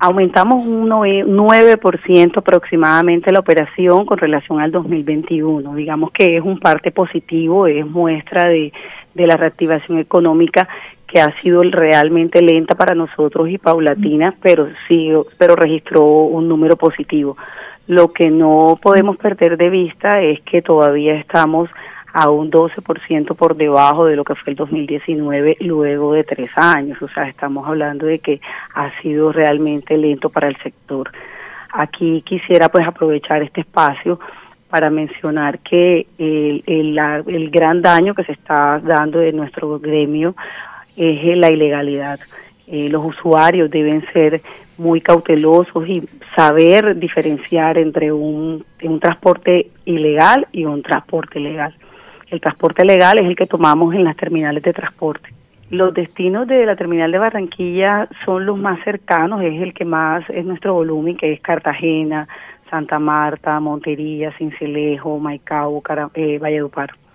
Aumentamos un 9% aproximadamente la operación con relación al 2021. Digamos que es un parte positivo, es muestra de la reactivación económica que ha sido realmente lenta para nosotros y paulatina, pero sí, pero registró un número positivo. Lo que no podemos perder de vista es que todavía estamos a un 12% por debajo de lo que fue el 2019 luego de 3 años. O sea, estamos hablando de que ha sido realmente lento para el sector. Aquí quisiera pues aprovechar este espacio para mencionar que el gran daño que se está dando en nuestro gremio es la ilegalidad. Los usuarios deben ser muy cautelosos y saber diferenciar entre un transporte ilegal y un transporte legal. El transporte legal es el que tomamos en las terminales de transporte. Los destinos de la terminal de Barranquilla son los más cercanos, es el que más es nuestro volumen, que es Cartagena, Santa Marta, Montería, Sincelejo, Maicao, Valledupar.